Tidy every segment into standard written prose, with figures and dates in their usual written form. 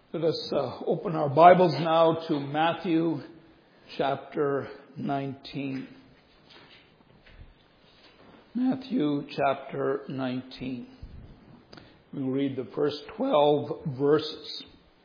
Let us open our Bibles now to Matthew chapter 19. Matthew chapter 19. We'll read the first 12 verses.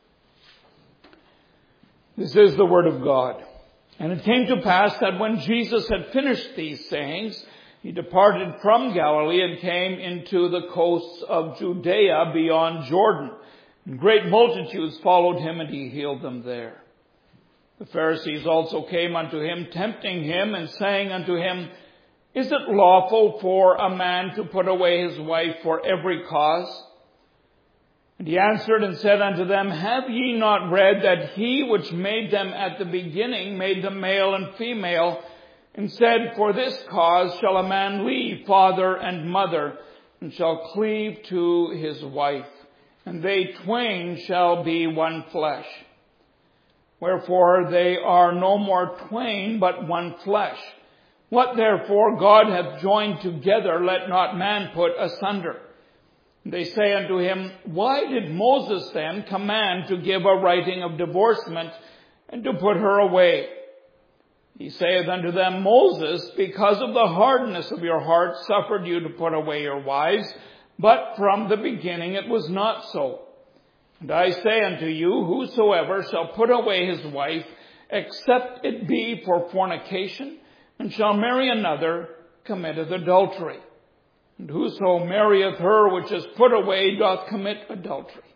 This is the word of God. And it came to pass that when Jesus had finished these sayings, he departed from Galilee and came into the coasts of Judea beyond Jordan. And great multitudes followed him, and he healed them there. The Pharisees also came unto him, tempting him, and saying unto him, Is it lawful for a man to put away his wife for every cause? And he answered and said unto them, Have ye not read that he which made them at the beginning made them male and female, and said, For this cause shall a man leave father and mother, and shall cleave to his wife, and they twain shall be one flesh. Wherefore they are no more twain, but one flesh. What therefore God hath joined together, let not man put asunder. They say unto him, Why did Moses then command to give a writing of divorcement, and to put her away? He saith unto them, Moses, because of the hardness of your heart, suffered you to put away your wives, but from the beginning it was not so. And I say unto you, whosoever shall put away his wife, except it be for fornication, and shall marry another, committeth adultery. And whoso marrieth her which is put away doth commit adultery.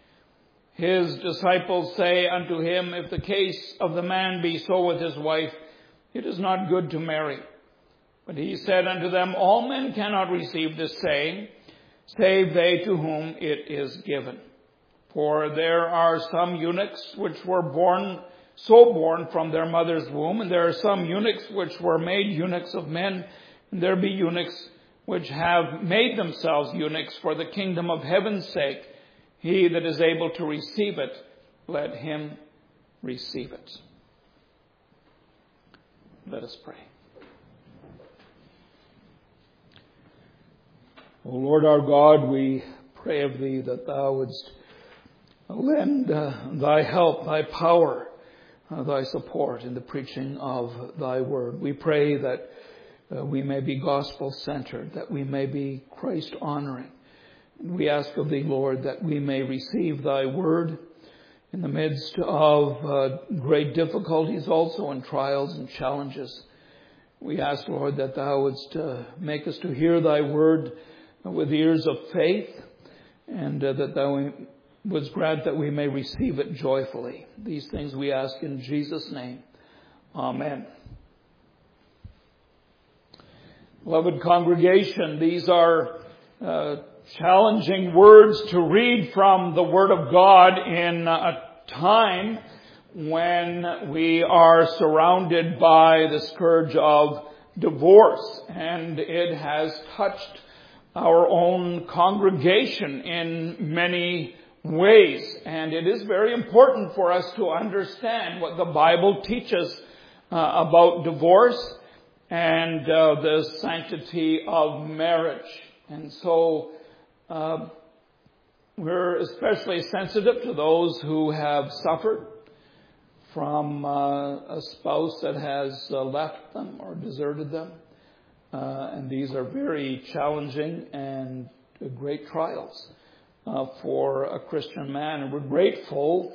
His disciples say unto him, If the case of the man be so with his wife, it is not good to marry. But he said unto them, All men cannot receive this saying, save they to whom it is given. For there are some eunuchs which were born from their mother's womb, and there are some eunuchs which were made eunuchs of men, and there be eunuchs which have made themselves eunuchs for the kingdom of heaven's sake. He that is able to receive it, let him receive it. Let us pray. O Lord our God, we pray of Thee that Thou wouldst lend Thy help, Thy power, Thy support in the preaching of Thy word. We pray that we may be gospel-centered, that we may be Christ-honoring. We ask of Thee, Lord, that we may receive Thy word in the midst of great difficulties also and trials and challenges. We ask, Lord, that Thou wouldst make us to hear Thy word with ears of faith, and that Thou wouldst grant that we may receive it joyfully. These things we ask in Jesus' name. Amen. Beloved congregation, these are challenging words to read from the Word of God in a time when we are surrounded by the scourge of divorce, and it has touched our own congregation in many ways. And it is very important for us to understand what the Bible teaches about divorce and the sanctity of marriage. And so we're especially sensitive to those who have suffered from a spouse that has left them or deserted them. And these are very challenging and great trials for a Christian man. And we're grateful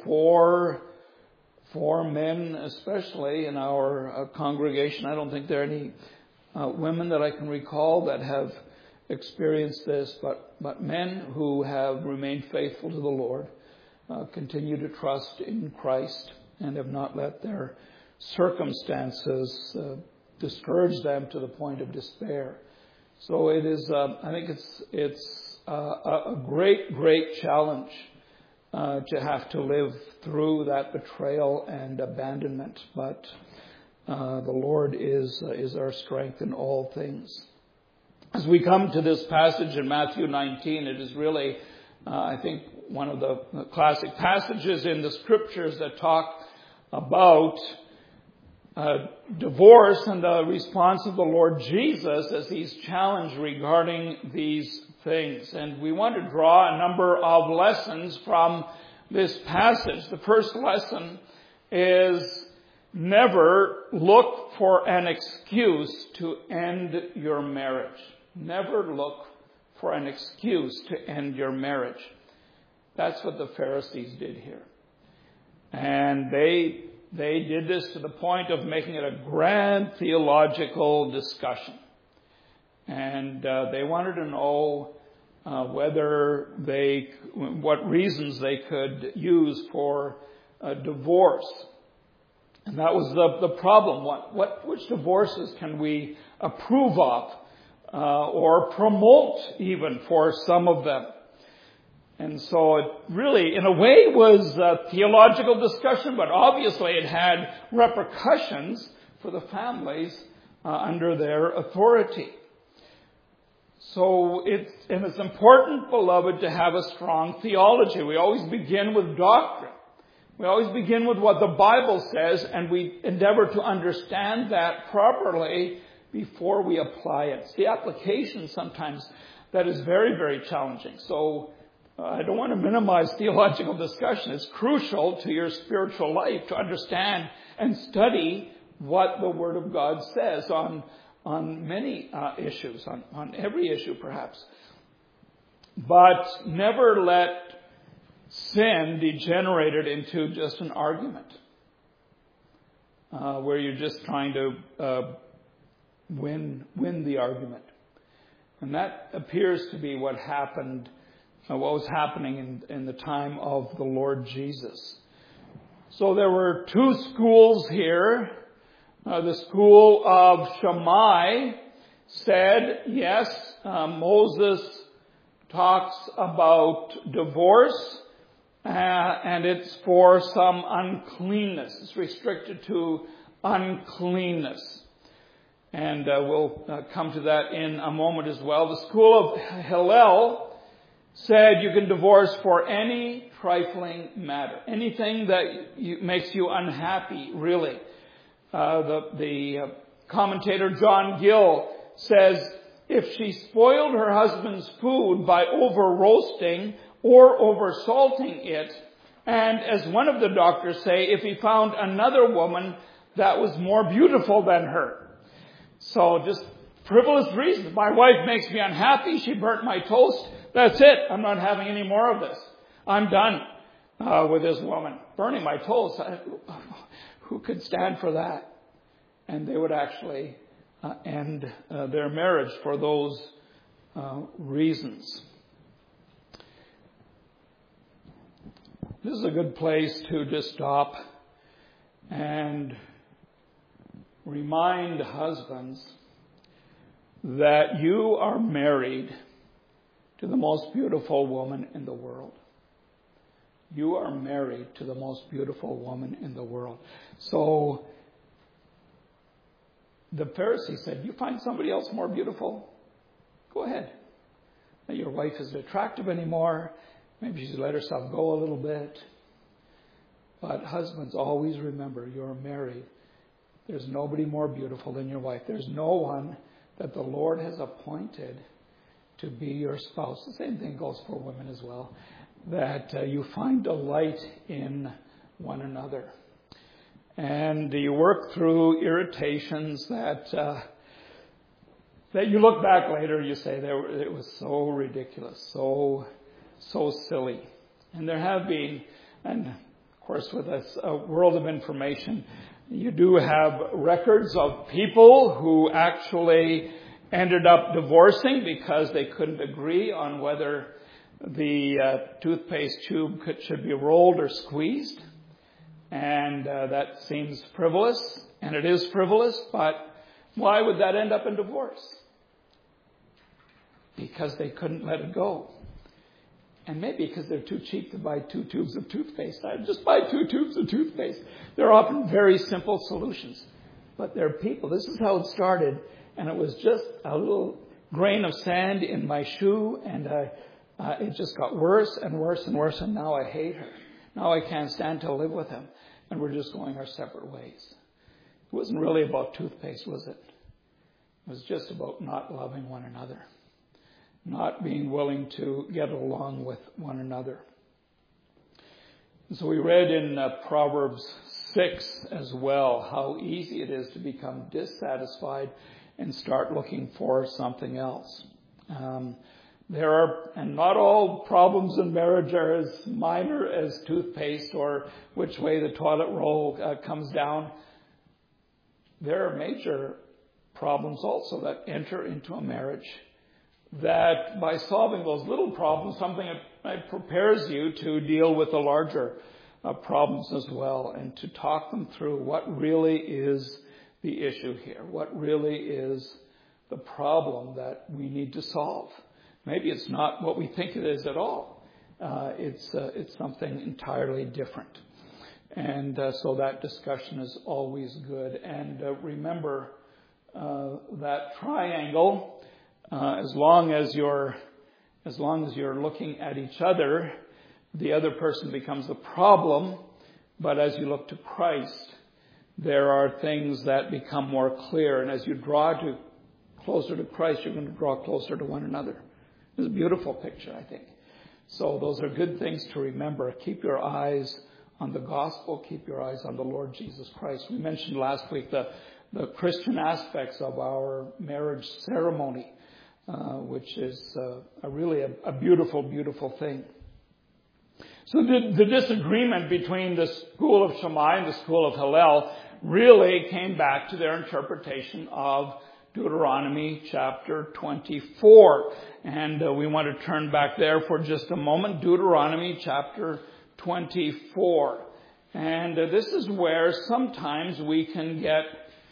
for men, especially in our congregation. I don't think there are any women that I can recall that have experienced this, but men who have remained faithful to the Lord, continue to trust in Christ, and have not let their circumstances discourage them to the point of despair. So it is, I think it's a great challenge to have to live through that betrayal and abandonment. But the Lord is our strength in all things. As we come to this passage in Matthew 19, it is really, I think, one of the classic passages in the Scriptures that talk about divorce and the response of the Lord Jesus as He's challenged regarding these things. And we want to draw a number of lessons from this passage, the first lesson is never look for an excuse to end your marriage. Never look for an excuse to end your marriage. That's what the Pharisees did here. And they did this to the point of making it a grand theological discussion. And they wanted to know what reasons they could use for divorce. And that was the problem. Which divorces can we approve of or promote even for some of them? And so it really, in a way, was a theological discussion, but obviously it had repercussions for the families under their authority. So it's important, beloved, to have a strong theology. We always begin with doctrine. We always begin with what the Bible says, and we endeavor to understand that properly before we apply it. It's the application sometimes that is very, very challenging. So I don't want to minimize theological discussion. It's crucial to your spiritual life to understand and study what the Word of God says on many issues, on every issue perhaps. But never let sin degenerate it into just an argument where you're just trying to win the argument. And that appears to be what was happening in the time of the Lord Jesus. So there were two schools here. The school of Shammai said, yes, Moses talks about divorce, and it's for some uncleanness. It's restricted to uncleanness. And we'll come to that in a moment as well. The school of Hillel said you can divorce for any trifling matter. Anything that makes you unhappy, really. The commentator John Gill says, if she spoiled her husband's food by over-roasting or over-salting it, and as one of the doctors say, if he found another woman that was more beautiful than her. So just frivolous reasons. My wife makes me unhappy. She burnt my toast. That's it. I'm not having any more of this. I'm done with this woman. Burning my toast. Who could stand for that? And they would actually end their marriage for those reasons. This is a good place to just stop and remind husbands that you are married to the most beautiful woman in the world. You are married to the most beautiful woman in the world. So the Pharisee said, you find somebody else more beautiful? Go ahead. Now, your wife isn't attractive anymore. Maybe she's let herself go a little bit. But husbands, always remember, you're married. There's nobody more beautiful than your wife. There's no one that the Lord has appointed to be your spouse. The same thing goes for women as well. That you find delight in one another. And you work through irritations that you look back later, you say, it was so ridiculous, so silly. And there have been, and of course with this world of information, you do have records of people who actually ended up divorcing because they couldn't agree on whether the toothpaste tube should be rolled or squeezed. And that seems frivolous, and it is frivolous, but why would that end up in divorce? Because they couldn't let it go. And maybe because they're too cheap to buy 2 tubes of toothpaste. I'd just buy 2 tubes of toothpaste. They're often very simple solutions. But there are people, this is how it started, and it was just a little grain of sand in my shoe, and it just got worse and worse and worse, and now I hate her. Now I can't stand to live with him, and we're just going our separate ways. It wasn't really about toothpaste, was it? It was just about not loving one another, not being willing to get along with one another. So we read in Proverbs 6 as well how easy it is to become dissatisfied and start looking for something else. And not all problems in marriage are as minor as toothpaste or which way the toilet roll comes down. There are major problems also that enter into a marriage, that by solving those little problems, something that prepares you to deal with the larger problems as well, and to talk them through what really is the issue here, what really is the problem that we need to solve. Maybe it's not what we think it is at all. It's something entirely different. And so that discussion is always good. And remember that triangle, as long as you're looking at each other, the other person becomes the problem. But as you look to Christ, there are things that become more clear. And as you draw closer to Christ, you're going to draw closer to one another. It's a beautiful picture, I think. So those are good things to remember. Keep your eyes on the gospel. Keep your eyes on the Lord Jesus Christ. We mentioned last week the Christian aspects of our marriage ceremony, which is really a beautiful, beautiful thing. So the disagreement between the school of Shammai and the school of Hillel really came back to their interpretation of Deuteronomy chapter 24. And we want to turn back there for just a moment. Deuteronomy chapter 24. And this is where sometimes we can get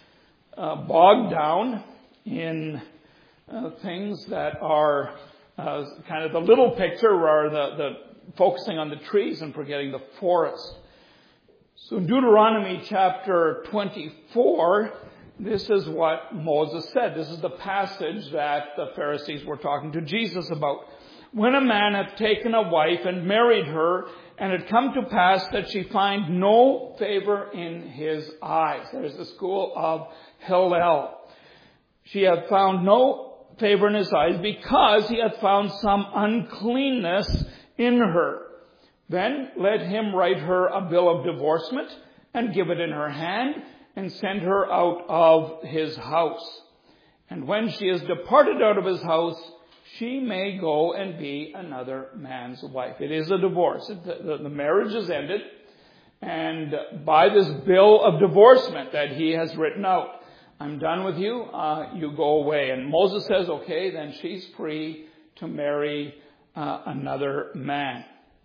bogged down in things that are kind of the little picture, or the focusing on the trees and forgetting the forest. So in Deuteronomy chapter 24, this is what Moses said. This is the passage that the Pharisees were talking to Jesus about. When a man hath taken a wife and married her, and it come to pass that she find no favor in his eyes. There's the school of Hillel. She hath found no favor in his eyes, because he hath found some uncleanness in her. Then let him write her a bill of divorcement, and give it in her hand, and send her out of his house. And when she is departed out of his house, she may go and be another man's wife. It is a divorce. The marriage is ended. And by this bill of divorcement that he has written out, I'm done with you, you go away. And Moses says, okay, then she's free to marry another man.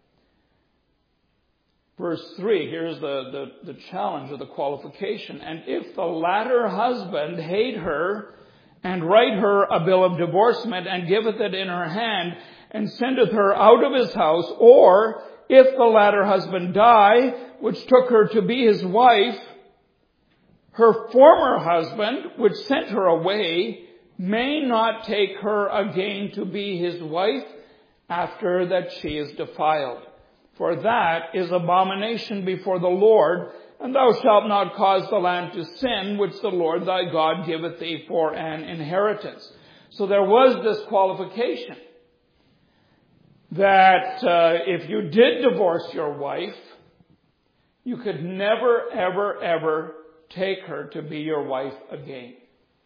Verse 3, here's the challenge or the qualification. And if the latter husband hate her, and write her a bill of divorcement, and giveth it in her hand, and sendeth her out of his house, or if the latter husband die, which took her to be his wife, her former husband, which sent her away, may not take her again to be his wife, after that she is defiled. For that is abomination before the Lord, and thou shalt not cause the land to sin, which the Lord thy God giveth thee for an inheritance. So there was this qualification that if you did divorce your wife, you could never, ever, ever take her to be your wife again.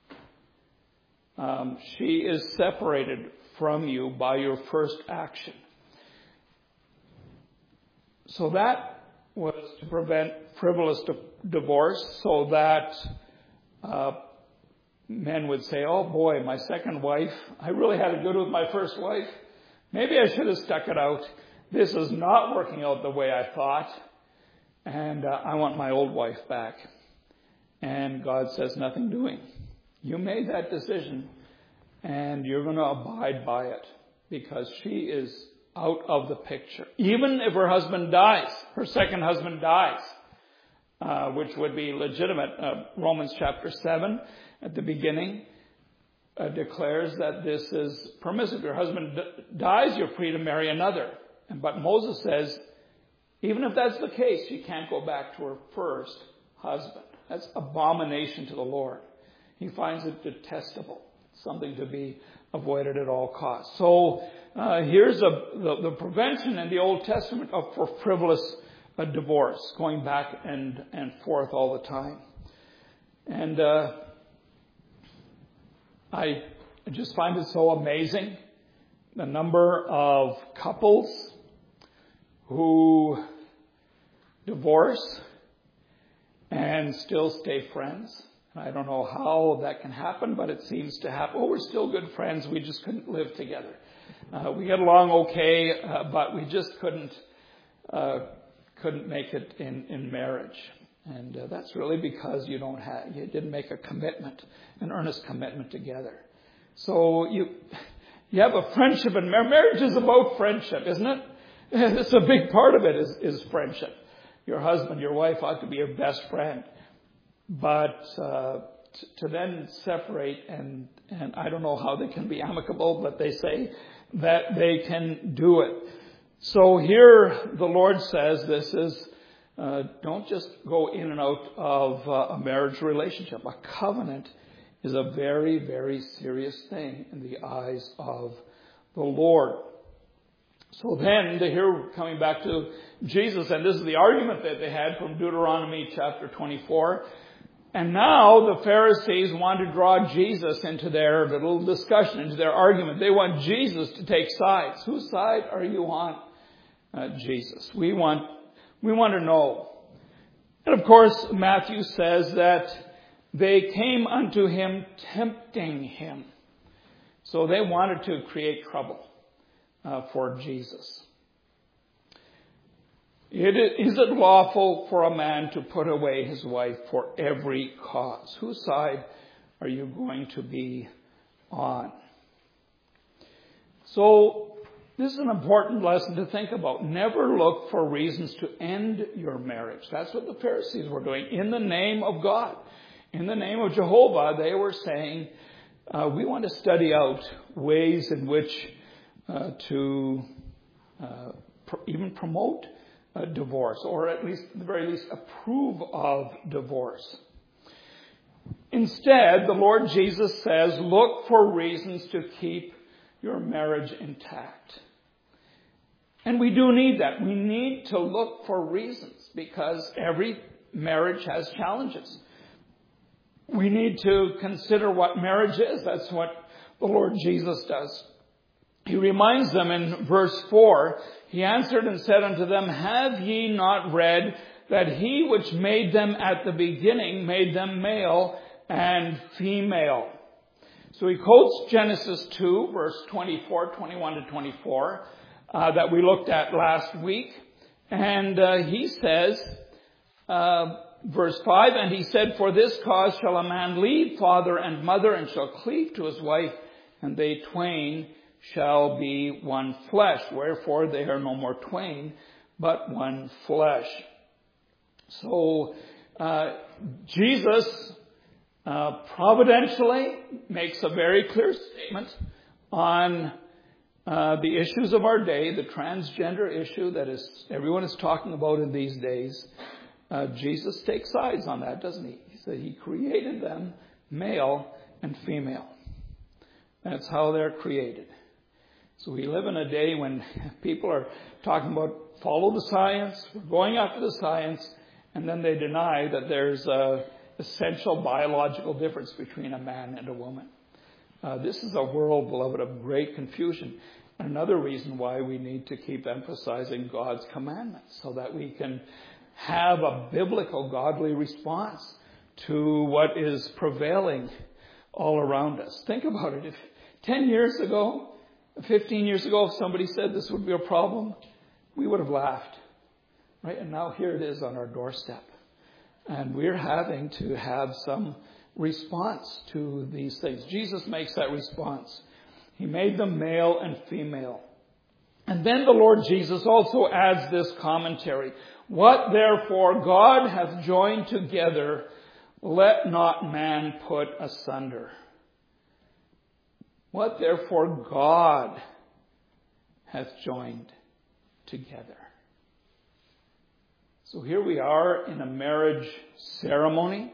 She is separated from you by your first action. So that was to prevent frivolous divorce, so that men would say, oh boy, my second wife, I really had it good with my first wife. Maybe I should have stuck it out. This is not working out the way I thought. And I want my old wife back. And God says, nothing doing. You made that decision, and you're going to abide by it, because she is out of the picture. Even if her husband dies, her second husband dies, which would be legitimate. Romans chapter 7 at the beginning declares that this is permissible. If your husband dies, you're free to marry another. But Moses says, even if that's the case, she can't go back to her first husband. That's abomination to the Lord. He finds it detestable, something to be avoided at all costs. So here's the prevention in the Old Testament for frivolous a divorce, going back and forth all the time. And I just find it so amazing, the number of couples who divorce and still stay friends. I don't know how that can happen, but it seems to happen. Oh, we're still good friends. We just couldn't live together. We get along okay, but we just couldn't make it in marriage. And that's really because you didn't make a commitment, an earnest commitment together. So you have a friendship, and marriage is about friendship, isn't it? It's a big part of it is friendship. Your husband, your wife ought to be your best friend. But to then separate, and I don't know how they can be amicable, but they say that they can do it. So here the Lord says this is, don't just go in and out of a marriage relationship. A covenant is a very, very serious thing in the eyes of the Lord. So then, here coming back to Jesus, and this is the argument that they had from Deuteronomy chapter 24. And now the Pharisees want to draw Jesus into their little discussion, into their argument. They want Jesus to take sides. Whose side are you on, Jesus? We want to know. And of course, Matthew says that they came unto him tempting him. So they wanted to create trouble for Jesus. Is it lawful for a man to put away his wife for every cause? Whose side are you going to be on? So this is an important lesson to think about. Never look for reasons to end your marriage. That's what the Pharisees were doing in the name of God. In the name of Jehovah, they were saying, we want to study out ways in which to even promote divorce, or at the very least approve of divorce. Instead, the Lord Jesus says, look for reasons to keep your marriage intact. And we do need that. We need to look for reasons, because every marriage has challenges. We need to consider what marriage is. That's what the Lord Jesus does. He reminds them in verse 4, he answered and said unto them, have ye not read that he which made them at the beginning made them male and female? So he quotes Genesis 2, verse 24, 21 to 24, that we looked at last week. And he says, verse 5, and he said, for this cause shall a man leave father and mother, and shall cleave to his wife, and they twain shall be one flesh. Wherefore they are no more twain, but one flesh. So Jesus providentially makes a very clear statement on the issues of our day, the transgender issue that everyone is talking about in these days. Jesus takes sides on that, doesn't he? He said he created them male and female. That's how they're created. So we live in a day when people are talking about follow the science, we're going after the science, and then they deny that there's an essential biological difference between a man and a woman. This is a world, beloved, of great confusion. Another reason why we need to keep emphasizing God's commandments, so that we can have a biblical, godly response to what is prevailing all around us. Think about it. If 10 years ago, 15 years ago, if somebody said this would be a problem, we would have laughed. Right? And now here it is on our doorstep. And we're having to have some response to these things. Jesus makes that response. He made them male and female. And then the Lord Jesus also adds this commentary. What therefore God hath joined together, let not man put asunder. What therefore God hath joined together. So here we are in a marriage ceremony.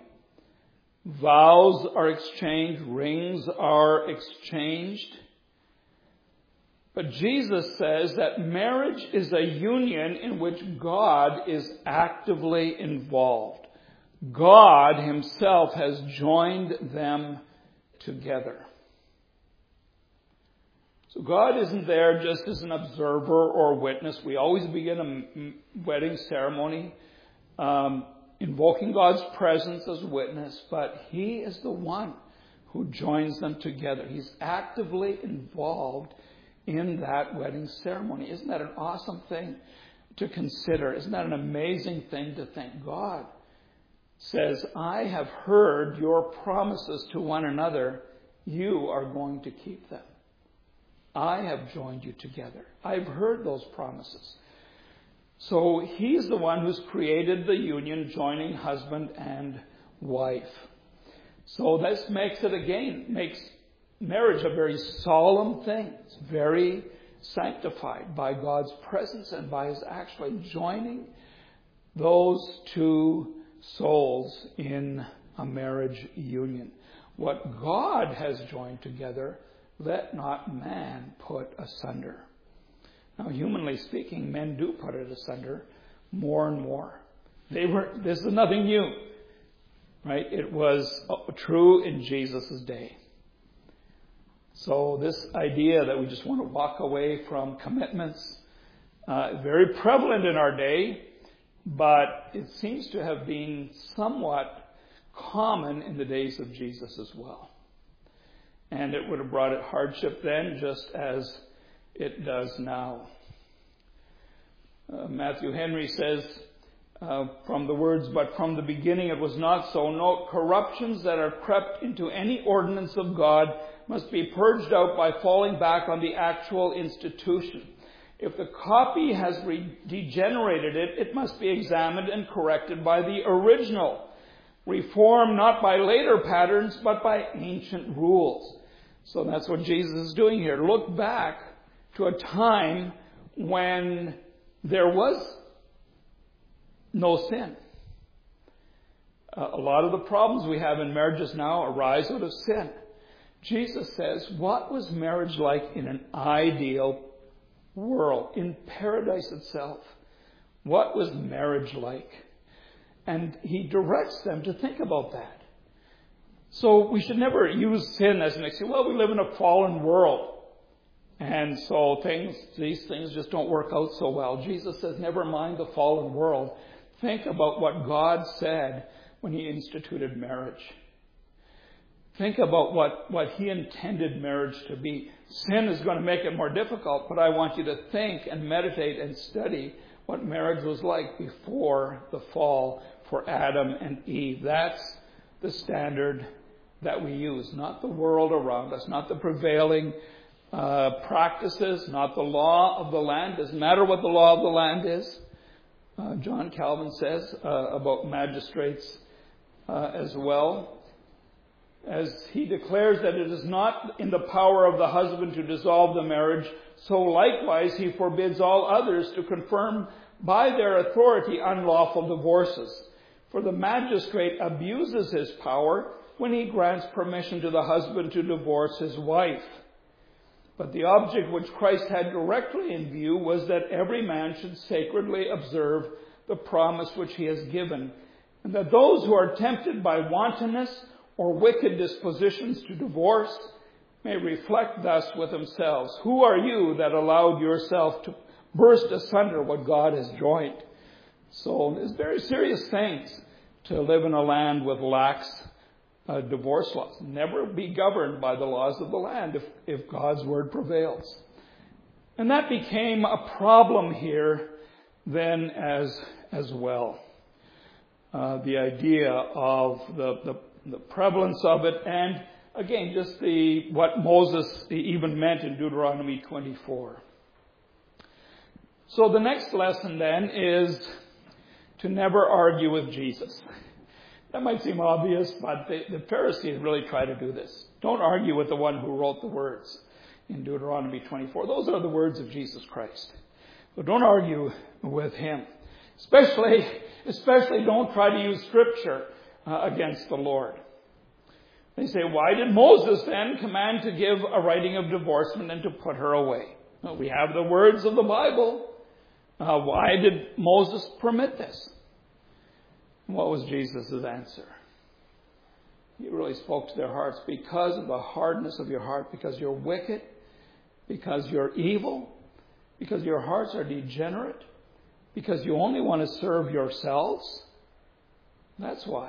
Vows are exchanged, rings are exchanged. But Jesus says that marriage is a union in which God is actively involved. God himself has joined them together. So God isn't there just as an observer or witness. We always begin a wedding ceremony invoking God's presence as witness, but he is the one who joins them together. He's actively involved in that wedding ceremony. Isn't that an awesome thing to consider? Isn't that an amazing thing to think? God says, I have heard your promises to one another. You are going to keep them. I have joined you together. I've heard those promises. So he's the one who's created the union joining husband and wife. So this makes marriage a very solemn thing. It's very sanctified by God's presence and by his actually joining those two souls in a marriage union. What God has joined together, let not man put asunder. Now, humanly speaking, men do put it asunder more and more. This is nothing new, right? It was true in Jesus' day. So this idea that we just want to walk away from commitments, very prevalent in our day, but it seems to have been somewhat common in the days of Jesus as well. And it would have brought it hardship then, just as it does now. Matthew Henry says, from the words, but from the beginning it was not so. No, corruptions that are crept into any ordinance of God must be purged out by falling back on the actual institution. If the copy has degenerated it must be examined and corrected by the original. Reform not by later patterns, but by ancient rules. So that's what Jesus is doing here. Look back to a time when there was no sin. A lot of the problems we have in marriages now arise out of sin. Jesus says, what was marriage like in an ideal world, in paradise itself? What was marriage like? And he directs them to think about that. So we should never use sin as an excuse. Well, we live in a fallen world, and so these things just don't work out so well. Jesus says, never mind the fallen world. Think about what God said when he instituted marriage. Think about what he intended marriage to be. Sin is going to make it more difficult, but I want you to think and meditate and study what marriage was like before the fall for Adam and Eve. That's the standard that we use, not the world around us, not the prevailing practices, not the law of the land. Doesn't matter what the law of the land is. John Calvin says about magistrates as well, as he declares that it is not in the power of the husband to dissolve the marriage, so likewise he forbids all others to confirm by their authority unlawful divorces. For the magistrate abuses his power when he grants permission to the husband to divorce his wife. But the object which Christ had directly in view was that every man should sacredly observe the promise which he has given, and that those who are tempted by wantonness or wicked dispositions to divorce may reflect thus with themselves, who are you that allowed yourself to burst asunder what God has joined? So there's very serious things to live in a land with lax divorce laws. Never be governed by the laws of the land if God's word prevails. And that became a problem here then as well. The idea of the prevalence of it, and again, just what Moses even meant in Deuteronomy 24. So the next lesson then is to never argue with Jesus. That might seem obvious, but the Pharisees really try to do this. Don't argue with the one who wrote the words in Deuteronomy 24. Those are the words of Jesus Christ. But don't argue with him. Especially don't try to use Scripture against the Lord. They say, why did Moses then command to give a writing of divorcement and to put her away? Well, we have the words of the Bible. Why did Moses permit this? What was Jesus' answer? He really spoke to their hearts. Because of the hardness of your heart, because you're wicked, because you're evil, because your hearts are degenerate, because you only want to serve yourselves. That's why.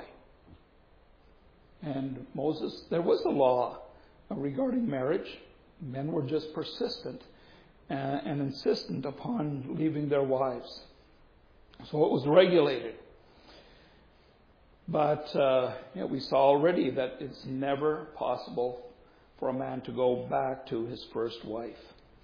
And Moses, there was a law regarding marriage. Men were just persistent and insistent upon leaving their wives. So it was regulated. But we saw already that it's never possible for a man to go back to his first wife.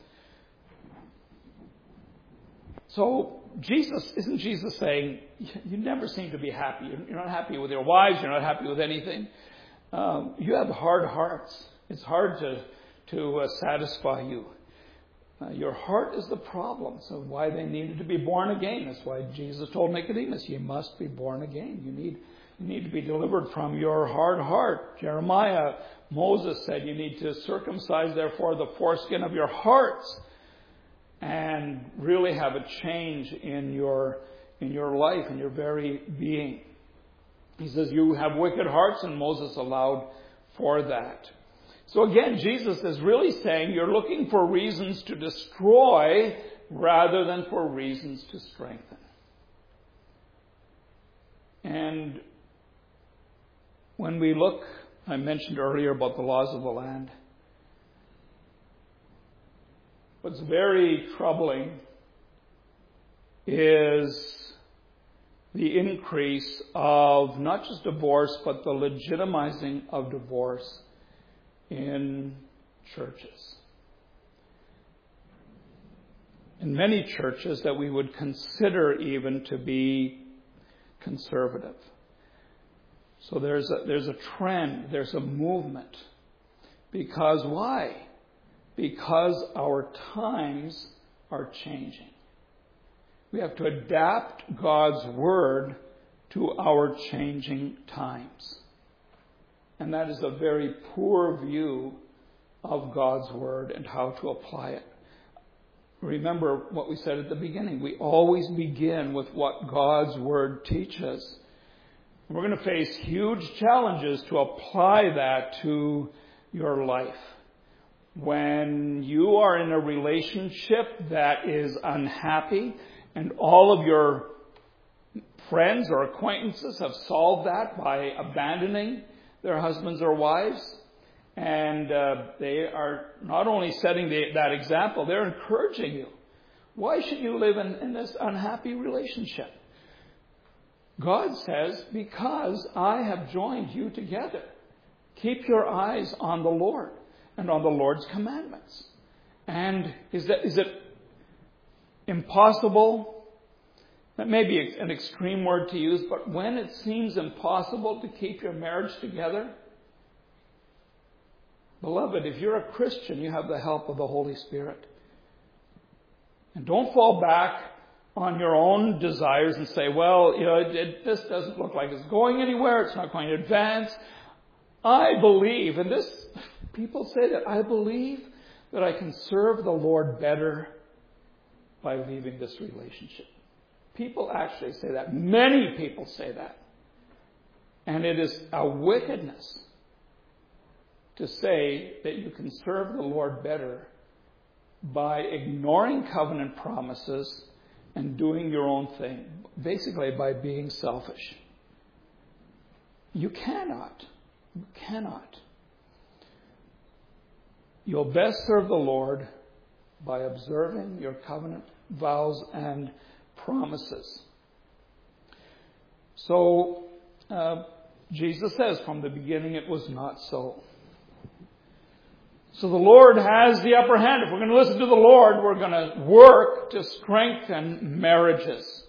So isn't Jesus saying, you never seem to be happy. You're not happy with your wives. You're not happy with anything. You have hard hearts. It's hard to satisfy you. Your heart is the problem. So why they needed to be born again. That's why Jesus told Nicodemus, you must be born again. You need to be delivered from your hard heart. Jeremiah, Moses said, you need to circumcise, therefore, the foreskin of your hearts and really have a change in your life, in your very being. He says, you have wicked hearts, and Moses allowed for that. So again, Jesus is really saying you're looking for reasons to destroy rather than for reasons to strengthen. And when we look, I mentioned earlier about the laws of the land. What's very troubling is the increase of not just divorce, but the legitimizing of divorce in churches. In many churches that we would consider even to be conservative. So there's a trend, there's a movement. Because why? Because our times are changing. We have to adapt God's Word to our changing times. And that is a very poor view of God's Word and how to apply it. Remember what we said at the beginning. We always begin with what God's Word teaches. We're going to face huge challenges to apply that to your life. When you are in a relationship that is unhappy and all of your friends or acquaintances have solved that by abandoning their husbands or wives, and they are not only setting that example, they're encouraging you. Why should you live in this unhappy relationship? God says, because I have joined you together. Keep your eyes on the Lord and on the Lord's commandments. And is it impossible? That may be an extreme word to use, but when it seems impossible to keep your marriage together, beloved, if you're a Christian, you have the help of the Holy Spirit. And don't fall back on your own desires and say, well, this doesn't look like it's going anywhere. It's not going to advance. I believe, and people say that, I believe that I can serve the Lord better by leaving this relationship. People actually say that. Many people say that. And it is a wickedness to say that you can serve the Lord better by ignoring covenant promises and doing your own thing. Basically by being selfish. You cannot. You cannot. You'll best serve the Lord by observing your covenant vows and promises. So, Jesus says from the beginning it was not so. So the Lord has the upper hand. If we're going to listen to the Lord, we're going to work to strengthen marriages.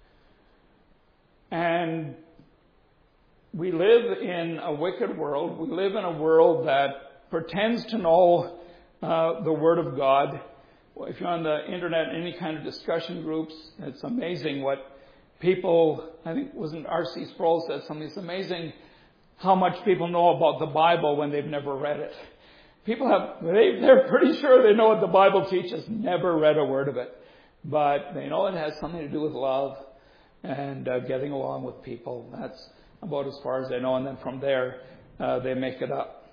And we live in a wicked world. We live in a world that pretends to know the Word of God. Well, if you're on the internet, any kind of discussion groups, it's amazing what people, I think wasn't R.C. Sproul said something, it's amazing how much people know about the Bible when they've never read it. they're pretty sure they know what the Bible teaches, never read a word of it. But they know it has something to do with love and getting along with people. That's about as far as they know. And then from there, they make it up.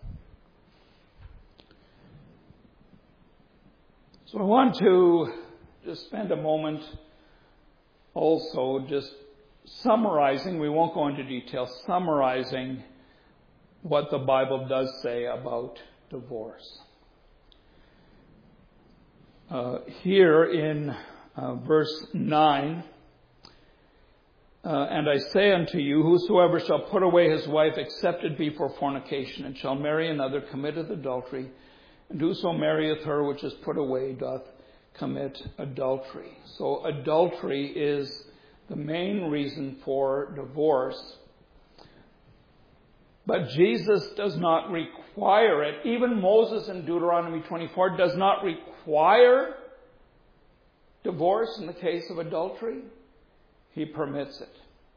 So I want to just spend a moment also just summarizing, we won't go into detail, summarizing what the Bible does say about divorce. Here in verse 9, and I say unto you, whosoever shall put away his wife, except it be for fornication, and shall marry another, committeth adultery. And whoso marrieth her which is put away doth commit adultery. So adultery is the main reason for divorce. But Jesus does not require it. Even Moses in Deuteronomy 24 does not require divorce in the case of adultery. He permits it.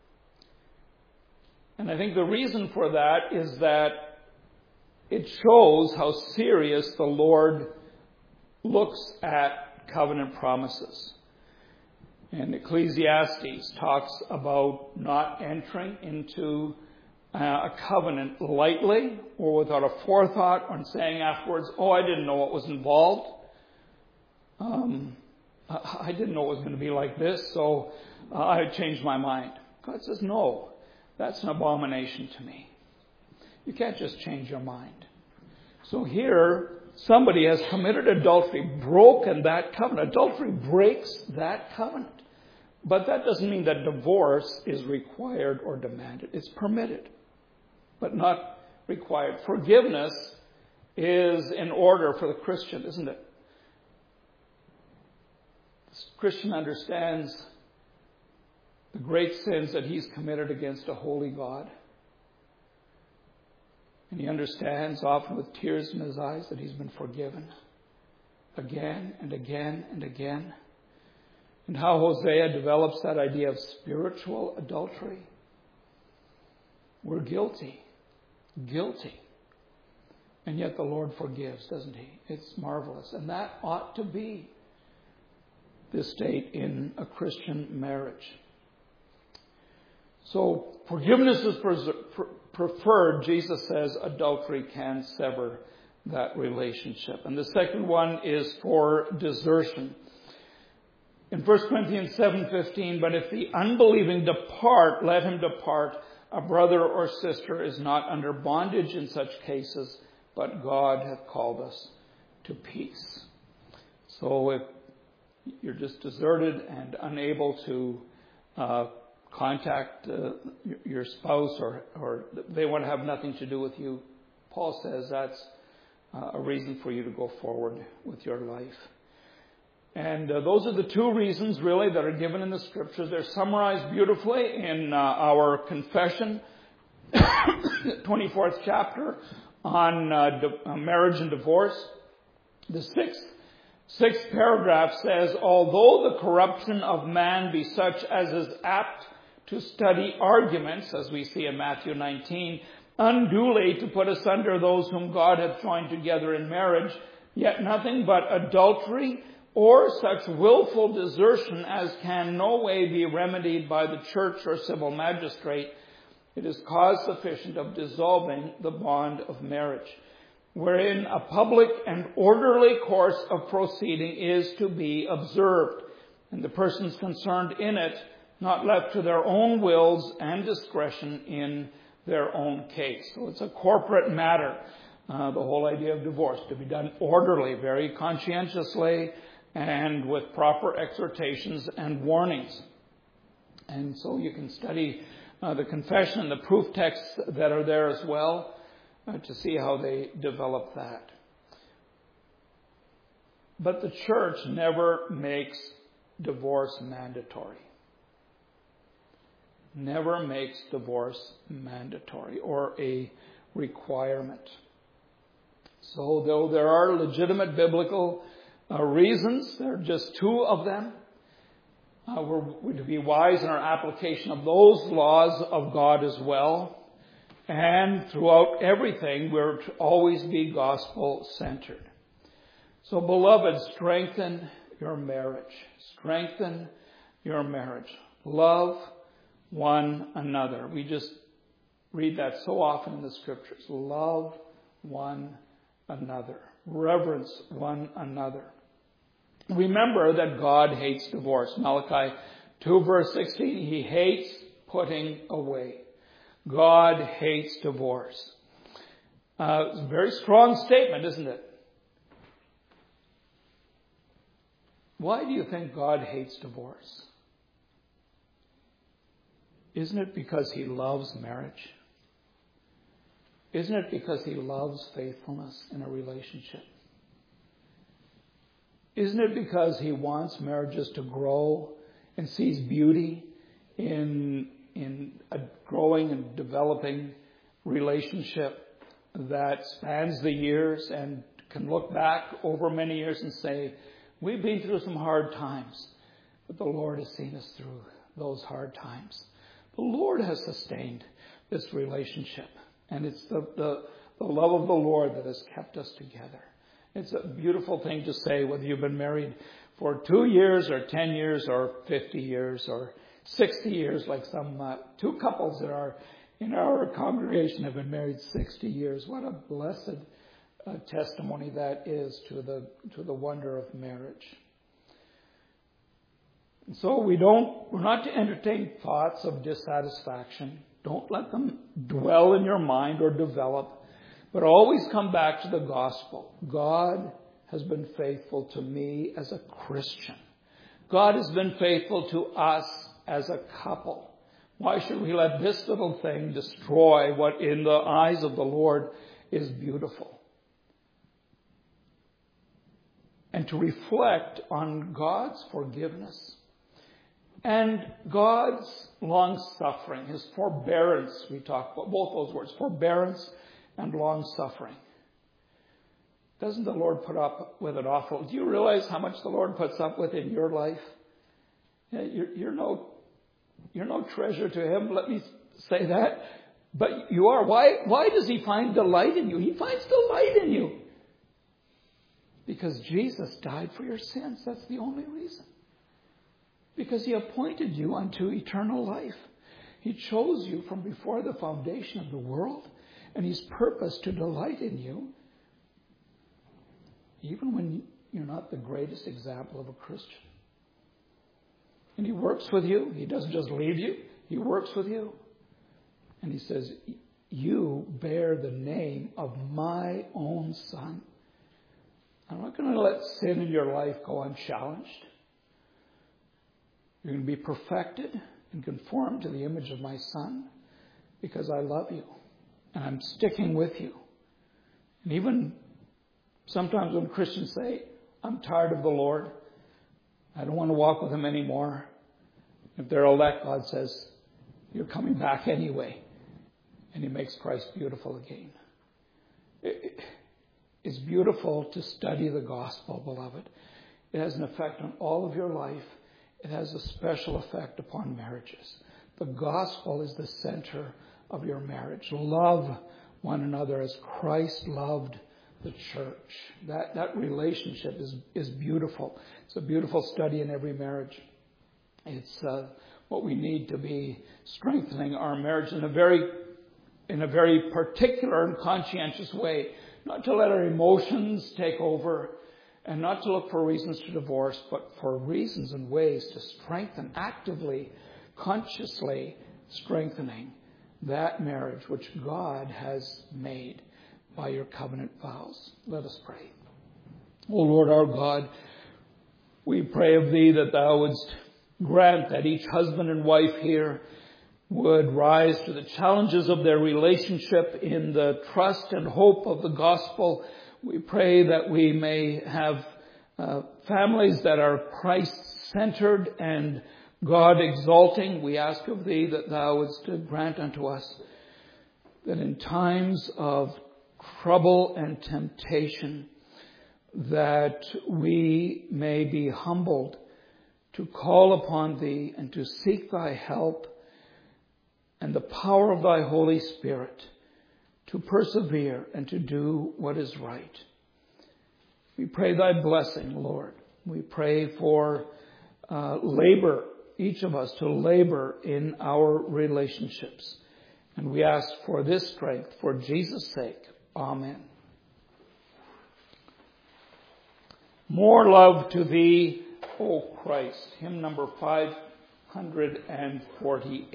And I think the reason for that is that it shows how serious the Lord looks at covenant promises. And Ecclesiastes talks about not entering into a covenant lightly or without a forethought, or saying afterwards, I didn't know what was involved. I didn't know it was going to be like this, so I changed my mind. God says, no, that's an abomination to me. You can't just change your mind. So here, somebody has committed adultery, broken that covenant. Adultery breaks that covenant. But that doesn't mean that divorce is required or demanded. It's permitted, but not required. Forgiveness is in order for the Christian, isn't it? The Christian understands the great sins that he's committed against a holy God. And he understands, often with tears in his eyes, that he's been forgiven again and again and again. And how Hosea develops that idea of spiritual adultery. We're guilty. Guilty. And yet the Lord forgives, doesn't he? It's marvelous. And that ought to be the state in a Christian marriage. So forgiveness is preferred. Jesus says adultery can sever that relationship. And the second one is for desertion. In 1 Corinthians 7:15, but if the unbelieving depart, let him depart. A brother or sister is not under bondage in such cases, but God hath called us to peace. So if you're just deserted and unable to contact your spouse, or they want to have nothing to do with you, Paul says that's a reason for you to go forward with your life. And those are the two reasons, really, that are given in the Scriptures. They're summarized beautifully in our confession, 24th chapter, on marriage and divorce. The sixth paragraph says, although the corruption of man be such as is apt to study arguments, as we see in Matthew 19, unduly to put asunder those whom God hath joined together in marriage, yet nothing but adultery or such willful desertion as can no way be remedied by the church or civil magistrate, it is cause sufficient of dissolving the bond of marriage, wherein a public and orderly course of proceeding is to be observed, and the persons concerned in it not left to their own wills and discretion in their own case. So it's a corporate matter, the whole idea of divorce, to be done orderly, very conscientiously, and with proper exhortations and warnings. And so you can study the confession and the proof texts that are there as well to see how they develop that. But the church never makes divorce mandatory. Never makes divorce mandatory or a requirement. So though there are legitimate biblical reasons, there are just two of them, we're to be wise in our application of those laws of God as well. And throughout everything, we're to always be gospel-centered. So, beloved, strengthen your marriage. Strengthen your marriage. Love one another. We just read that so often in the Scriptures. Love one another. Reverence one another. Remember that God hates divorce. Malachi 2 verse 16, He hates putting away. God hates divorce. It's a very strong statement, isn't it? Why do you think God hates divorce? Isn't it because He loves marriage? Isn't it because He loves faithfulness in a relationship? Isn't it because He wants marriages to grow and sees beauty in a growing and developing relationship that spans the years and can look back over many years and say, we've been through some hard times, but the Lord has seen us through those hard times. The Lord has sustained this relationship, and it's the love of the Lord that has kept us together. It's a beautiful thing to say, whether you've been married for 2 years or 10 years or 50 years or 60 years, like some two couples that in our congregation have been married 60 years. What a blessed testimony that is to the wonder of marriage. And so we're not to entertain thoughts of dissatisfaction. Don't let them dwell in your mind or develop. But always come back to the gospel. God has been faithful to me as a Christian. God has been faithful to us as a couple. Why should we let this little thing destroy what in the eyes of the Lord is beautiful? And to reflect on God's forgiveness and God's long-suffering, His forbearance, we talk about both those words, forbearance and long-suffering. Doesn't the Lord put up with it awful? Do you realize how much the Lord puts up with in your life? You're no treasure to Him, let me say that. But you are. Why does He find delight in you? He finds delight in you. Because Jesus died for your sins. That's the only reason. Because He appointed you unto eternal life. He chose you from before the foundation of the world. And He's purposed to delight in you, even when you're not the greatest example of a Christian. And He works with you. He doesn't just leave you. He works with you. And He says, you bear the name of my own Son. I'm not going to let sin in your life go unchallenged. You're going to be perfected and conformed to the image of my Son because I love you. And I'm sticking with you. And even sometimes when Christians say, I'm tired of the Lord, I don't want to walk with Him anymore. If they're elect, God says, you're coming back anyway. And He makes Christ beautiful again. It's beautiful to study the gospel, beloved. It has an effect on all of your life. It has a special effect upon marriages. The gospel is the center of your marriage. Love one another as Christ loved the church. That relationship is beautiful. It's a beautiful study in every marriage. It's what we need to be strengthening our marriage in a very particular and conscientious way. Not to let our emotions take over and not to look for reasons to divorce, but for reasons and ways to strengthen, actively, consciously strengthening that marriage which God has made by your covenant vows. Let us pray. O Lord our God, we pray of Thee that Thou wouldst grant that each husband and wife here would rise to the challenges of their relationship in the trust and hope of the gospel. We pray that we may have families that are Christ-centered and God-exalting. We ask of Thee that Thou wouldst grant unto us that in times of trouble and temptation that we may be humbled to call upon Thee and to seek Thy help and the power of thy Holy Spirit to persevere and to do what is right. We pray thy blessing, Lord. We pray for labor, each of us to labor in our relationships. And we ask for this strength for Jesus' sake. Amen. More love to thee, O Christ. Hymn number 548.